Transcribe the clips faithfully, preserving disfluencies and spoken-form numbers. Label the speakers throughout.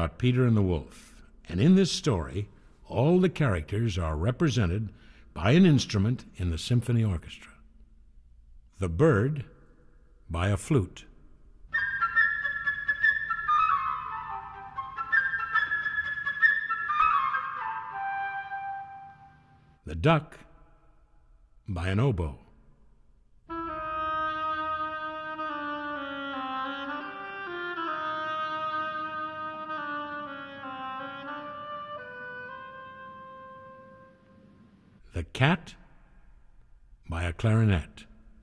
Speaker 1: about Peter and the Wolf, and in this story, all the characters are represented by an instrument in the symphony orchestra. The bird by a flute. The duck by an oboe. The cat by a clarinet.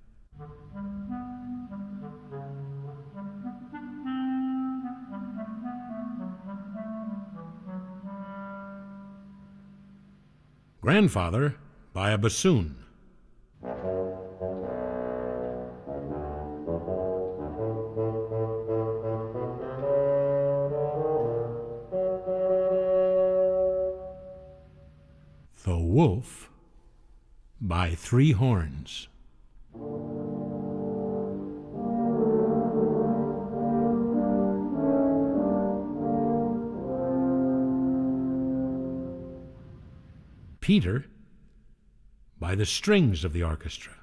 Speaker 1: Grandfather by a bassoon. The wolf by three horns. Peter by the strings of the orchestra.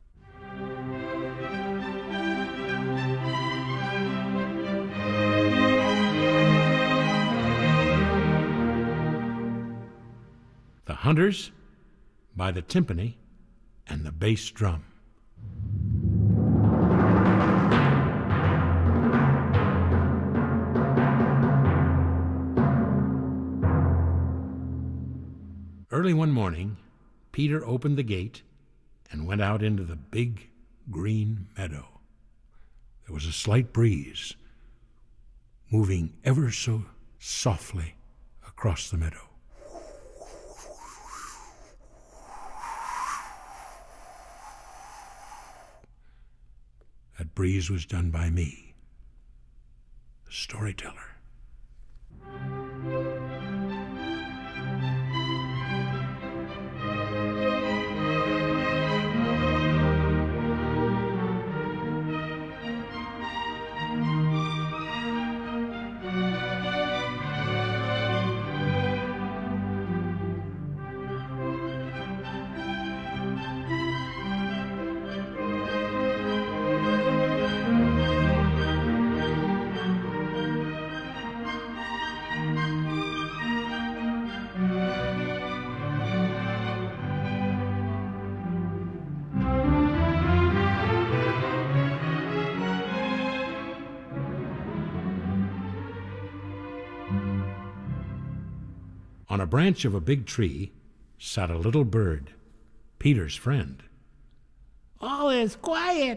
Speaker 1: The hunters by the timpani and the bass drum. Early one morning, Peter opened the gate and went out into the big green meadow. There was a slight breeze, moving ever so softly across the meadow. That breeze was done by me, the storyteller. On a branch of a big tree sat a little bird, Peter's friend.
Speaker 2: All is quiet,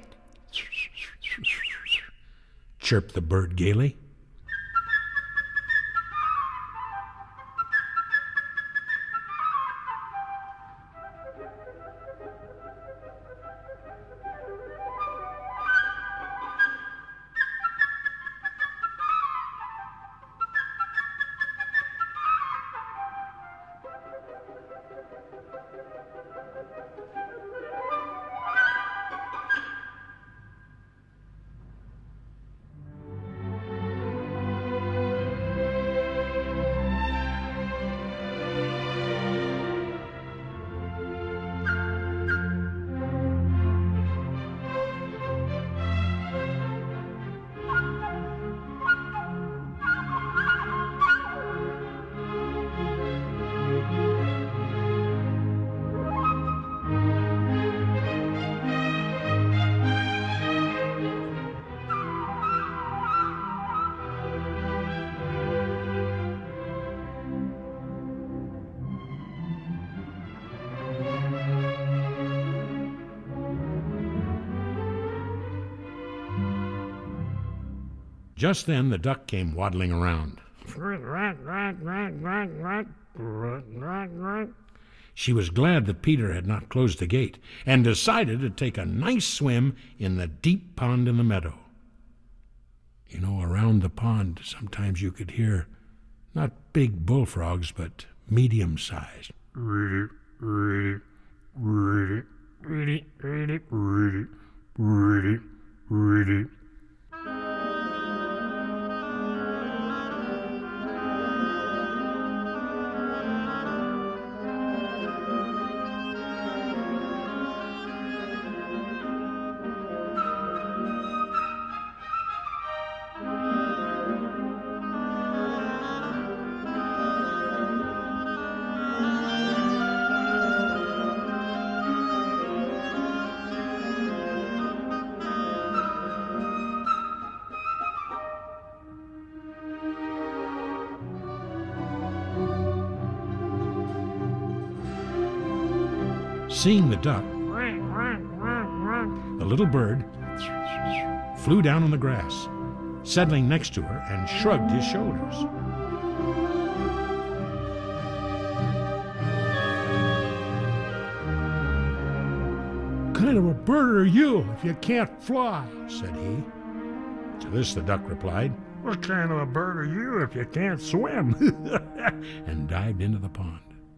Speaker 1: chirped the bird gaily. Just then the duck came waddling around. She was glad that Peter had not closed the gate and decided to take a nice swim in the deep pond in the meadow. You know, around the pond sometimes you could hear not big bullfrogs, but medium-sized. Seeing the duck, the little bird flew down on the grass, settling next to her, and shrugged his shoulders.
Speaker 2: "What kind of a bird are you if you can't fly?"
Speaker 1: said he. To this the duck replied,
Speaker 2: "What kind of a bird are you if you can't swim?"
Speaker 1: and dived into the pond.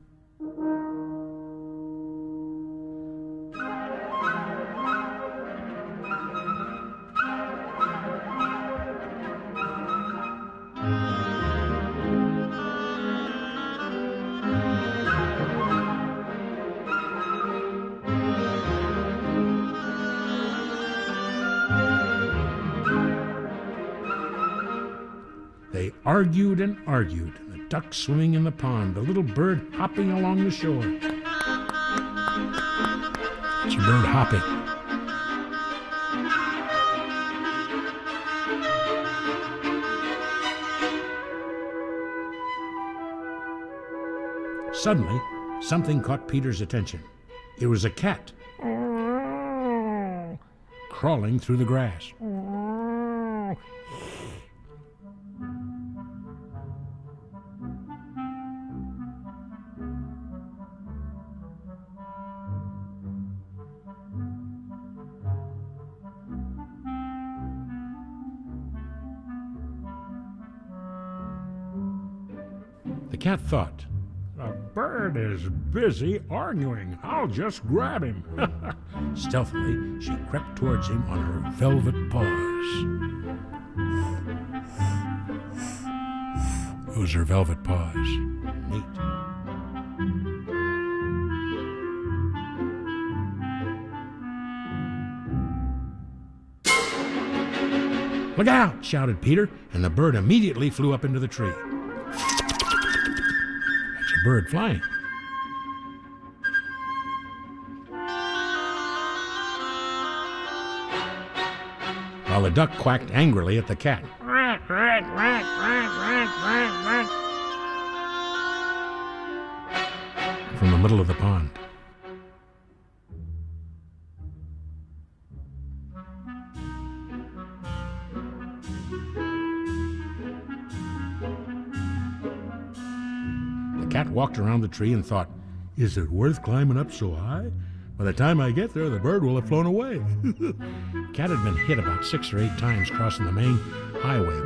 Speaker 1: They argued and argued, the duck swimming in the pond, the little bird hopping along the shore. It's a bird hopping. Suddenly, something caught Peter's attention. It was a cat crawling through the grass. The cat thought,
Speaker 2: "The bird is busy arguing. I'll just grab him."
Speaker 1: Stealthily, she crept towards him on her velvet paws. Those are velvet paws. Neat. "Look out!" shouted Peter, and the bird immediately flew up into the tree. That's a bird flying. While the duck quacked angrily at the cat. From the middle of the pond. The cat walked around the tree and thought, "Is it worth climbing up so high? By the time I get there, the bird will have flown away." Cat had been hit about six or eight times crossing the main highway.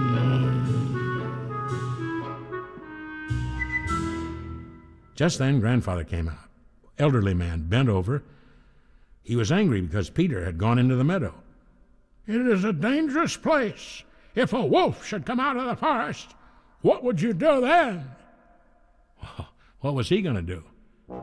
Speaker 1: Just then, Grandfather came out. Elderly man, bent over. He was angry because Peter had gone into the meadow.
Speaker 2: "It is a dangerous place. If a wolf should come out of the forest, what would you do then?"
Speaker 1: What was he going to do?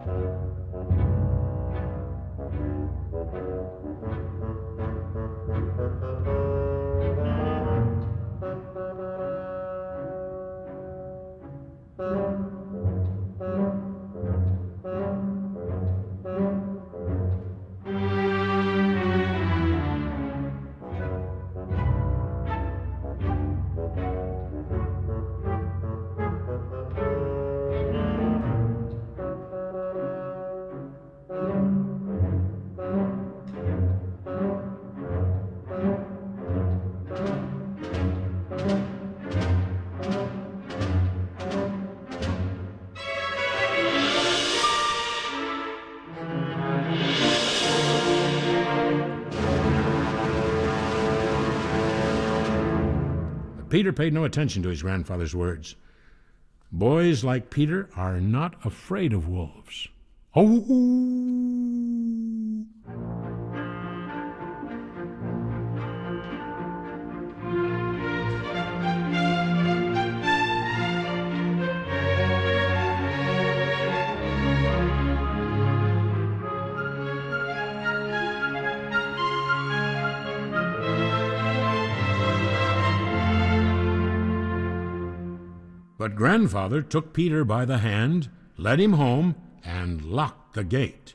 Speaker 1: Peter paid no attention to his grandfather's words. Boys like Peter are not afraid of wolves. Oh! But Grandfather took Peter by the hand, led him home, and locked the gate.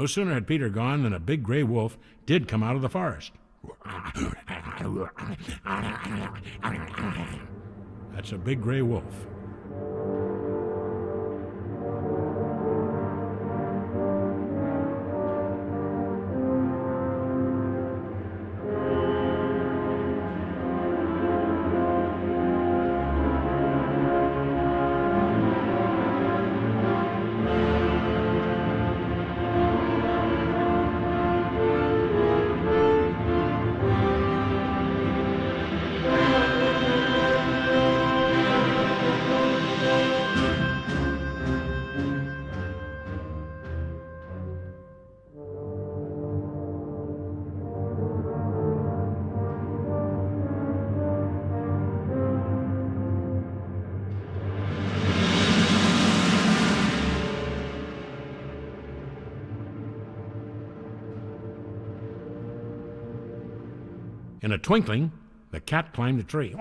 Speaker 1: No sooner had Peter gone than a big gray wolf did come out of the forest. That's a big gray wolf. In a twinkling, the cat climbed a tree.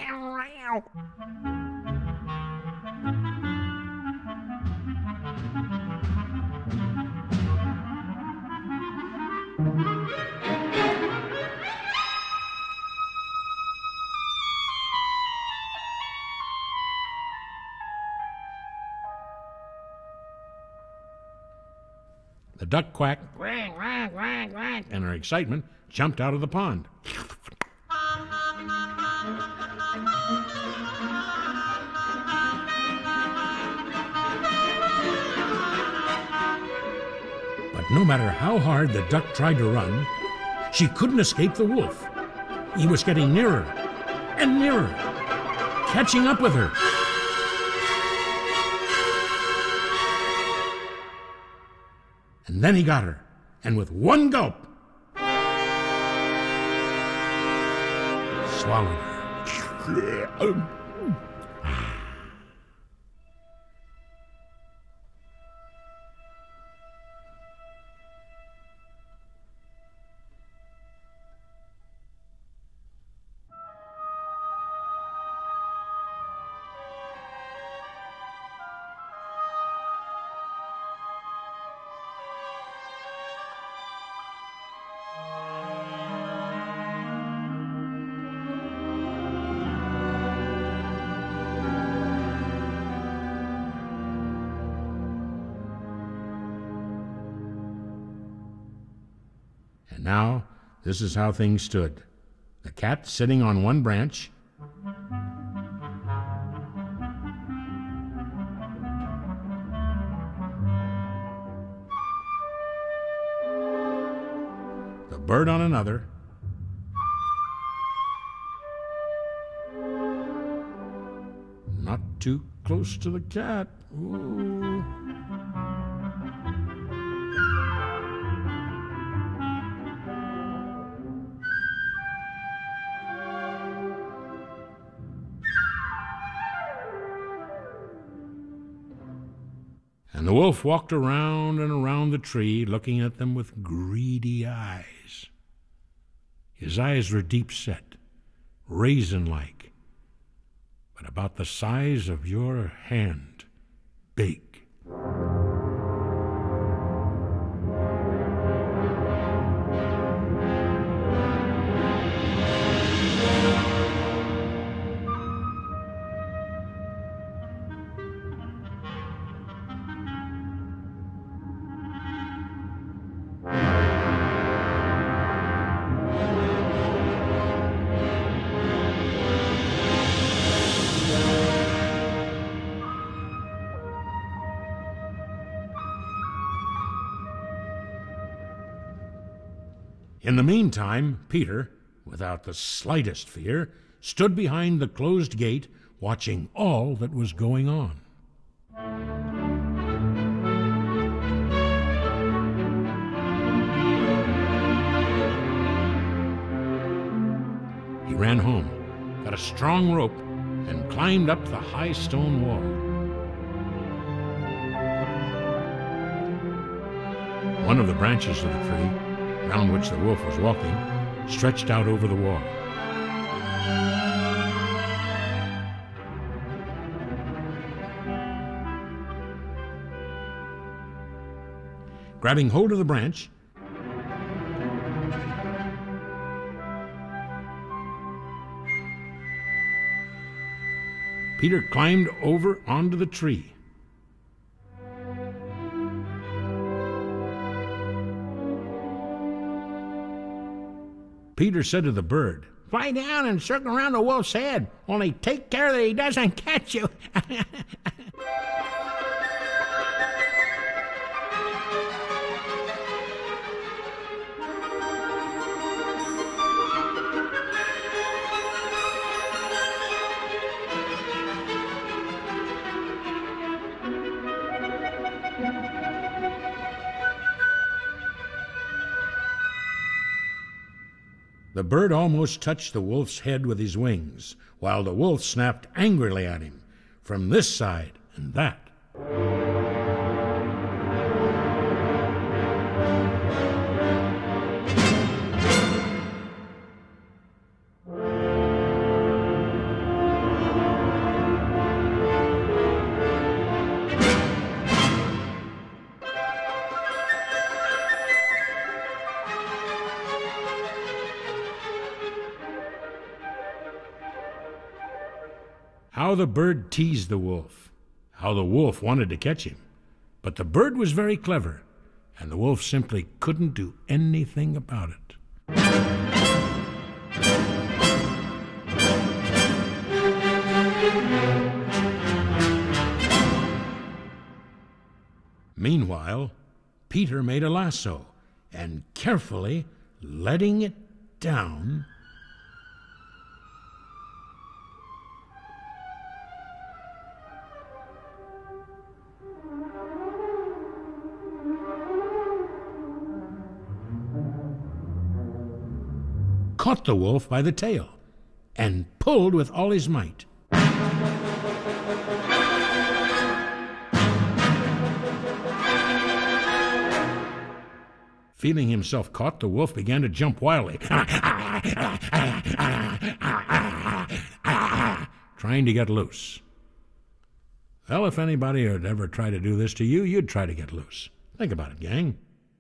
Speaker 1: The duck quacked, and in her excitement, jumped out of the pond. But no matter how hard the duck tried to run, she couldn't escape the wolf. He was getting nearer and nearer, catching up with her. And then he got her, and with one gulp, swallowed her. And now, this is how things stood. The cat sitting on one branch, the bird on another, not too close to the cat. Ooh. And the wolf walked around and around the tree, looking at them with greedy eyes. His eyes were deep set, raisin-like, but about the size of your hand, big. In the meantime, Peter, without the slightest fear, stood behind the closed gate, watching all that was going on. He ran home, got a strong rope, and climbed up the high stone wall. One of the branches of the tree, round which the wolf was walking, stretched out over the wall. Grabbing hold of the branch, Peter climbed over onto the tree. Peter said to the bird,
Speaker 2: "Fly down and circle around the wolf's head, only take care that he doesn't catch you."
Speaker 1: The bird almost touched the wolf's head with his wings, while the wolf snapped angrily at him from this side and that. How the bird teased the wolf, how the wolf wanted to catch him. But the bird was very clever, and the wolf simply couldn't do anything about it. Meanwhile, Peter made a lasso, and carefully letting it down, caught the wolf by the tail and pulled with all his might. Feeling himself caught, the wolf began to jump wildly, trying to get loose. Well, if anybody had ever tried to do this to you, you'd try to get loose. Think about it, gang.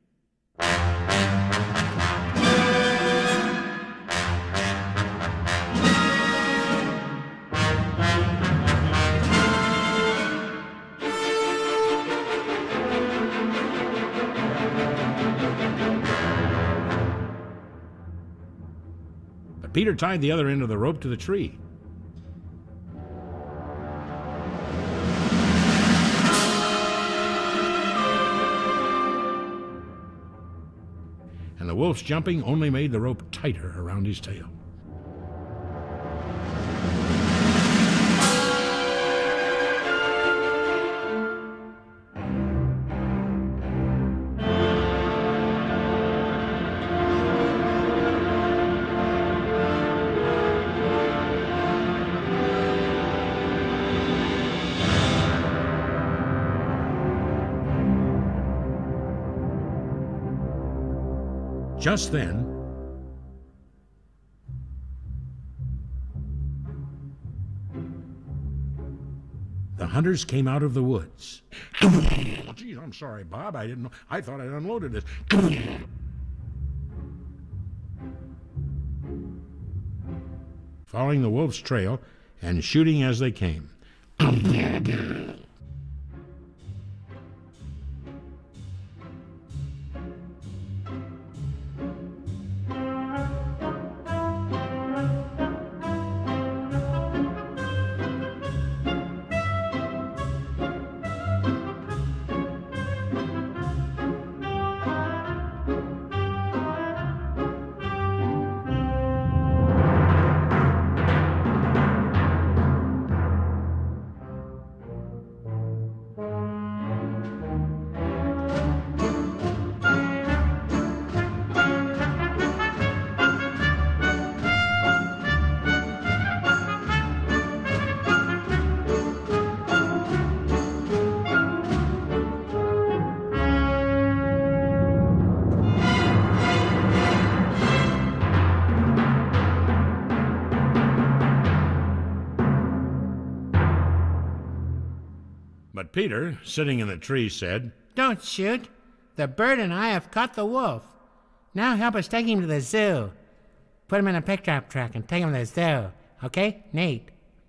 Speaker 1: Peter tied the other end of the rope to the tree. And the wolf's jumping only made the rope tighter around his tail. Just then, the hunters came out of the woods. Geez, I'm sorry, Bob. I didn't know. I thought I'd unloaded this. Following the wolf's trail and shooting as they came. But Peter, sitting in the tree, said,
Speaker 2: "Don't shoot.
Speaker 3: The bird and I have caught the wolf. Now help us take him to the zoo. Put him in a pickup truck and take him to the zoo. Okay, Nate?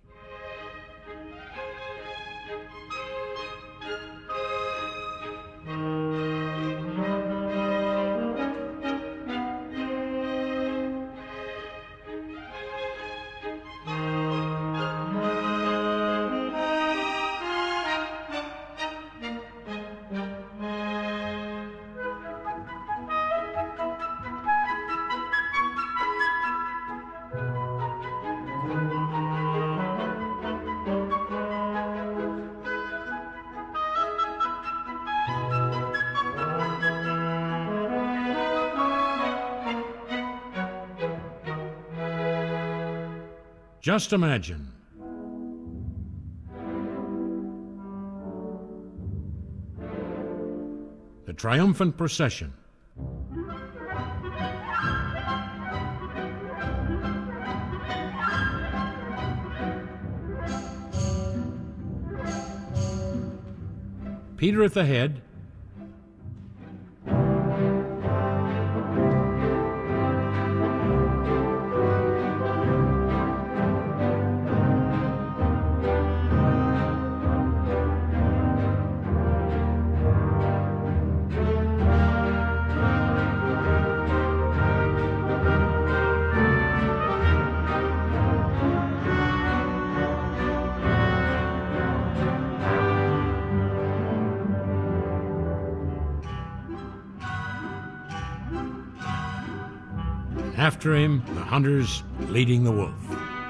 Speaker 1: Just imagine. The triumphant procession. Peter at the head. After him, the hunters leading the wolf.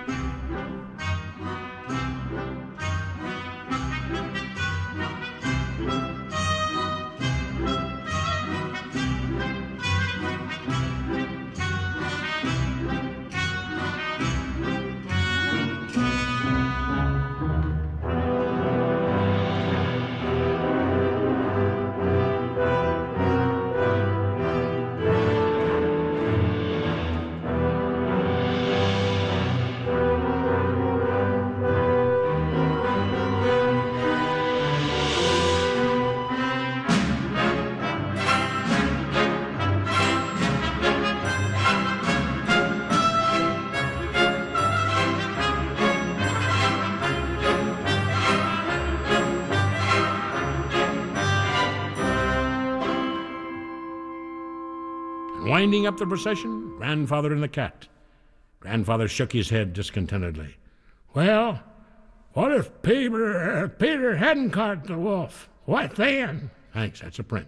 Speaker 1: Winding up the procession, Grandfather and the cat. Grandfather shook his head discontentedly.
Speaker 2: Well, what if Peter, uh, Peter hadn't caught the wolf? What then?
Speaker 1: Thanks, that's a print.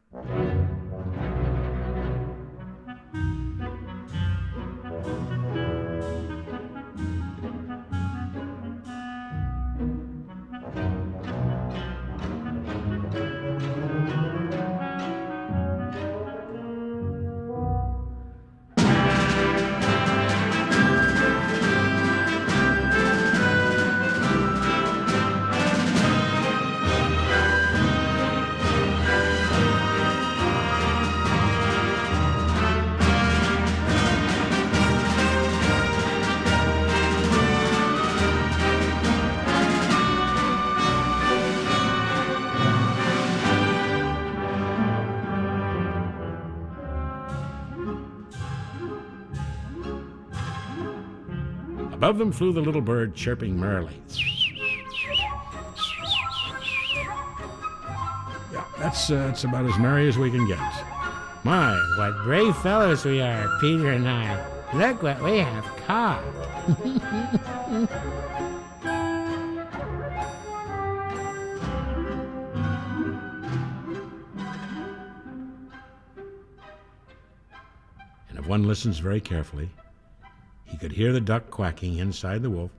Speaker 1: Above them flew the little bird, chirping merrily. Yeah, that's, uh, that's about as merry as we can get.
Speaker 3: My, what brave fellows we are, Peter and I. Look what we have caught.
Speaker 1: And if one listens very carefully, he could hear the duck quacking inside the wolf,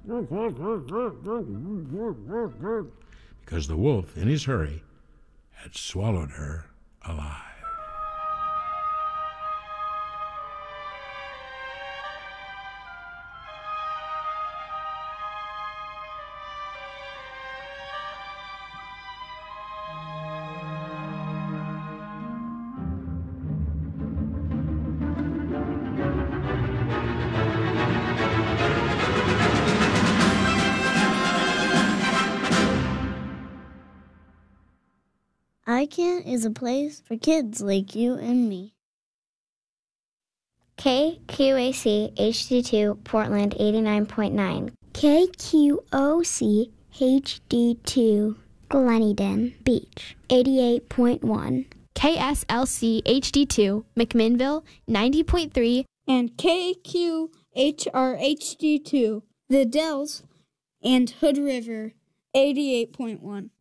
Speaker 1: because the wolf, in his hurry, had swallowed her alive.
Speaker 4: Tri-Can is a place for kids like you and me.
Speaker 5: K Q A C H D two Portland eighty-nine point nine.
Speaker 6: K Q O C H D two Gleneden Beach eighty-eight point one.
Speaker 7: K S L C H D two McMinnville ninety point three.
Speaker 8: And K Q H R H D two The Dells and Hood River eighty-eight point one.